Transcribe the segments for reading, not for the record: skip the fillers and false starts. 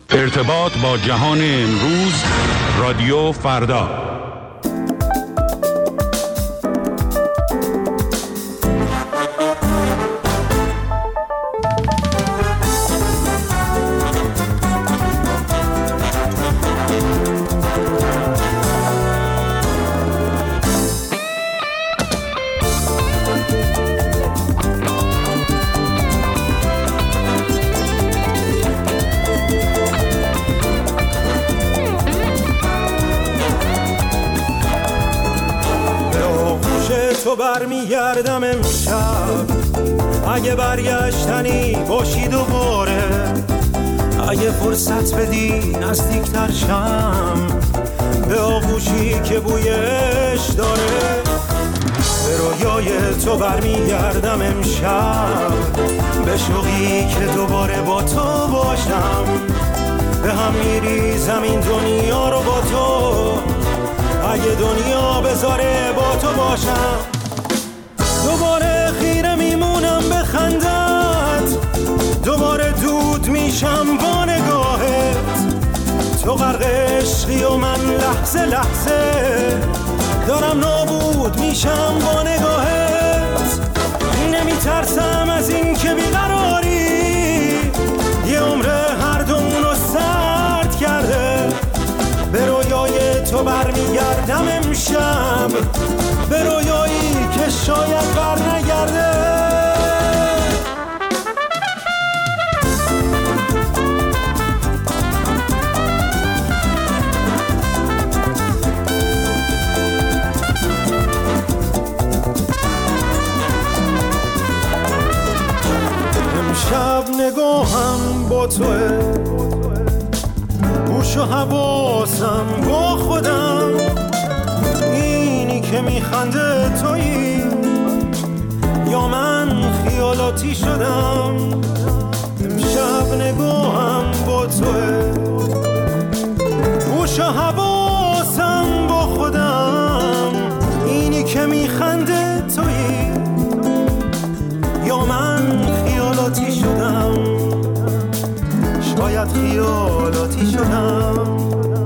ارتباط با جهان امروز، رادیو فردا. تو برمیگردم امشب، اگه برگشتنی باشی دوباره، اگه فرصت بدی نزدیکتر شم به آغوشی که بویش داره. به رویای تو برمیگردم امشب، به شوقی که دوباره با تو باشم. به هم میریزم این دنیا رو با تو، اگه دنیا بذاره با تو باشم. دوباره خیره میمونم به خندت، دوباره دود میشم با نگاهت. تو غرق عشقی و من لحظه لحظه دارم نابود میشم با نگاهت. نمیترسم از این که بیقراری یه عمر هر دومونو سرد کرده. به رویای تو برمیگردم امشب، به رویایی که شاید بر نگرده. امشب نگاهم با توه، گوش و حواسم با خودم. اینی که میخنده تویی یا من خیالاتی شدم؟ امشب نگاهم با توه، گوش و حواسم با خودم. اینی که میخنده تویی یا من خیالاتی شدم؟ شاید خیالاتی شدم.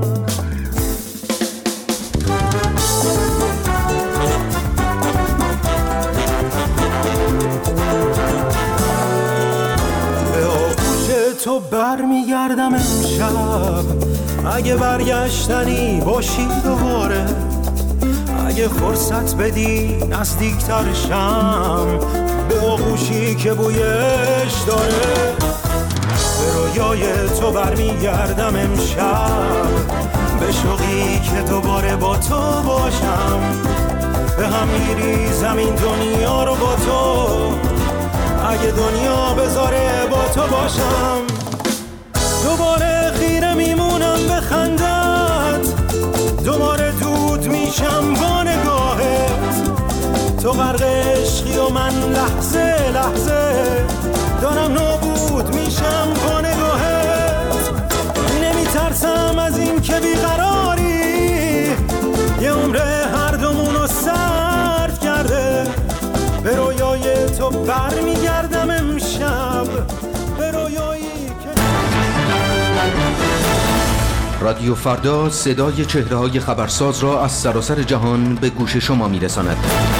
به آغوش تو برمیگردم امشب، اگه برگشتنی باشی دوباره، اگه فرصت بدی نزدیکتر شم به آغوشی که بویش داره. به رویای تو برمیگردم امشب، به شوقی که دوباره با تو باشم. به هم میریزم این دنیا رو با تو، اگه دنیا بذاره با تو باشم. دوباره خیره میمونم به خندت، دوباره دود میشم با نگاهت. تو غرق عشقی و من لحظه لحظه دارم نابود میشم با نگاهت. نمیترسم از این که بیقراری یه عمر هر دومونو سرد کرده. به رویای تو برمیگردم امشب، به رویایی که رادیو فردا صدای چهره‌های خبرساز را از سراسر جهان به گوش شما میرساند.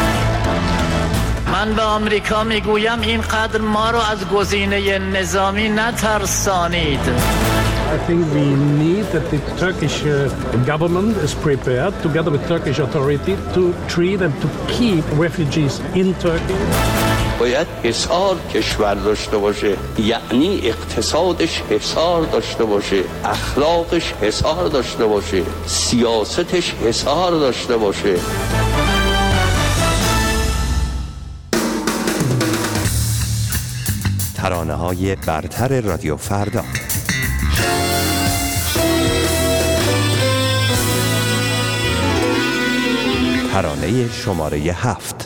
من به آمریکا میگویم اینقدر ما رو از گزینه نظامی نترسانید. I think we need that the Turkish government is prepared together with Turkish authority to treat and to keep refugees in Turkey. باید حصار کشور داشته باشه، یعنی اقتصادش حصار داشته باشه، اخلاقش حصار داشته باشه، سیاستش حصار داشته باشه. ترانه‌های برتر رادیو فردا. ترانه شماره 7.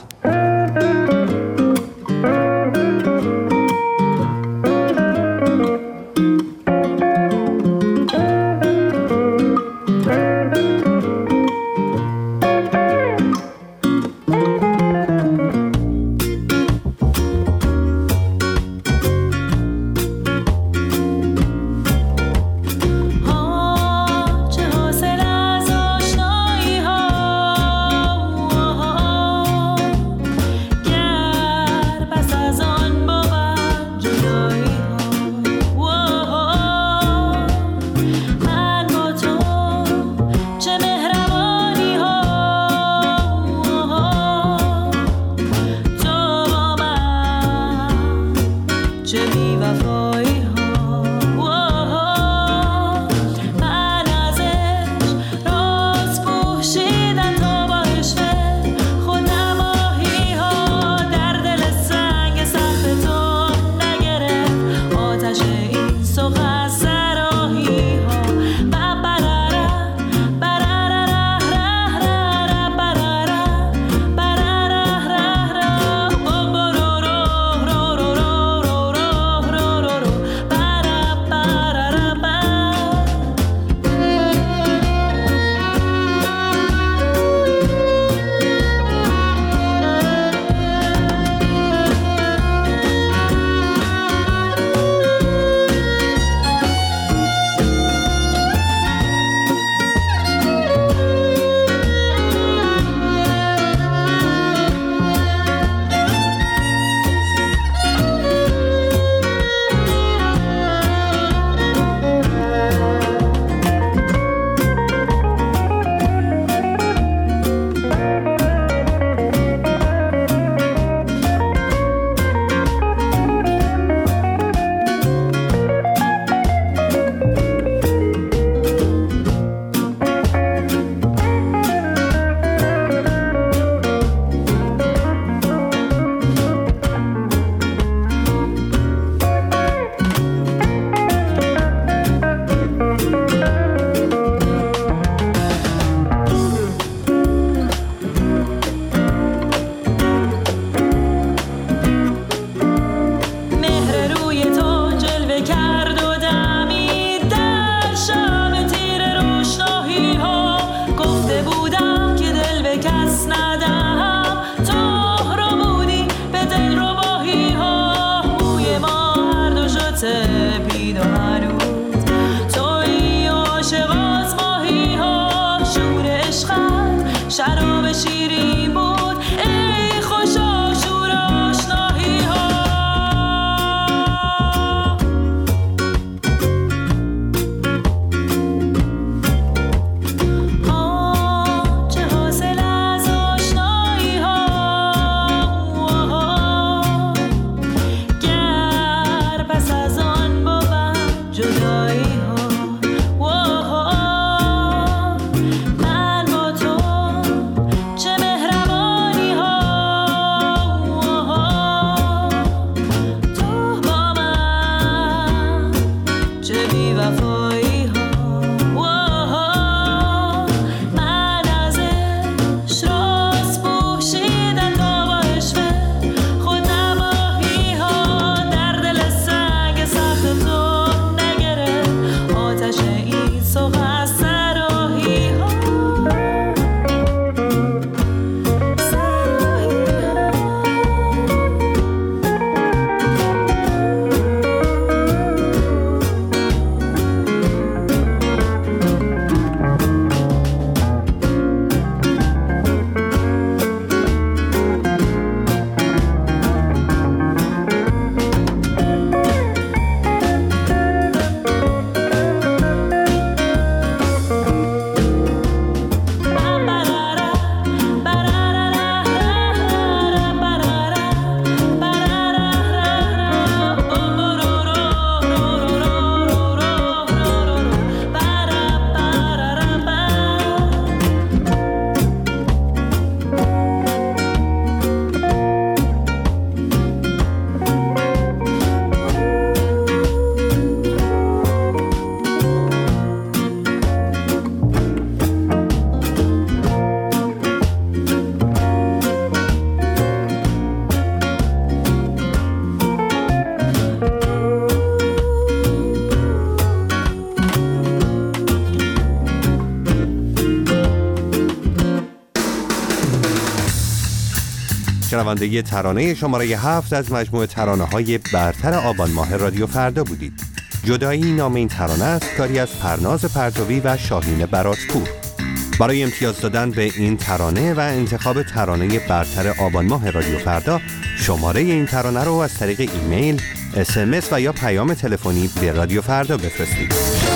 شنونده ترانه شماره 7 از مجموعه ترانه‌های برتر آبان ماه رادیو فردا بودید. جدایی نام این ترانه است، کاری از پرناز پرتوی و شاهین براتپور. برای امتیاز دادن به این ترانه و انتخاب ترانه برتر آبان ماه رادیو فردا، شماره این ترانه رو از طریق ایمیل، SMS و یا پیام تلفنی به رادیو فردا بفرستید.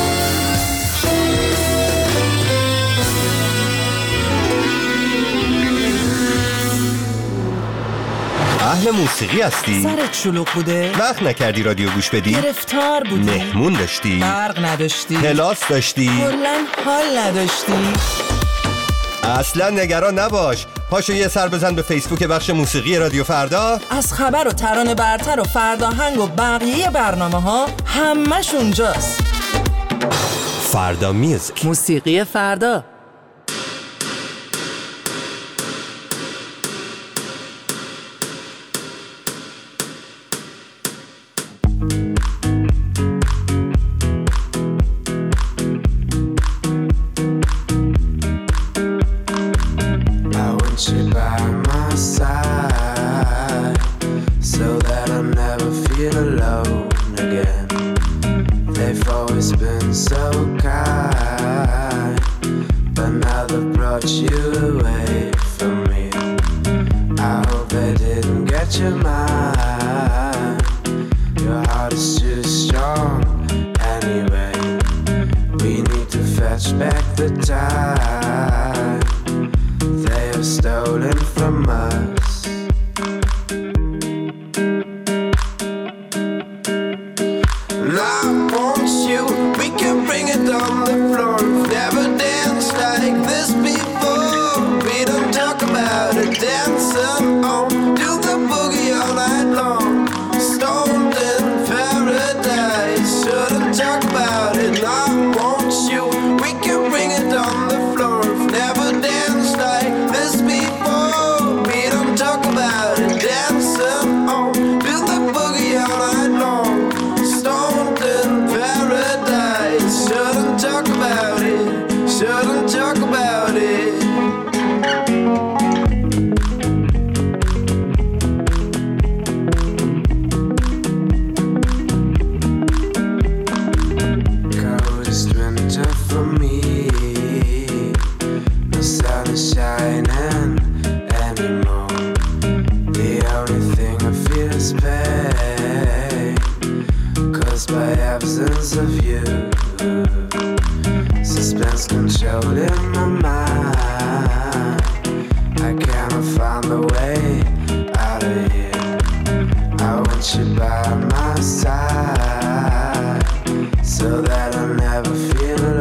اهل موسیقی هستی؟ سرت شلوغ بوده؟ وقت نکردی رادیو گوش بدی؟ گرفتار بودی؟ مهمون داشتی؟ برق نداشتی؟ کلاس داشتی؟ کلاً حال نداشتی؟ اصلا نگران نباش، پاشو یه سر بزن به فیسبوک بخش موسیقی رادیو فردا. از خبر و ترانه برتر و فرداهنگ و بقیه برنامه ها همش اونجاست. فردا میوزیک، موسیقی فردا. So that I'll never feel alone.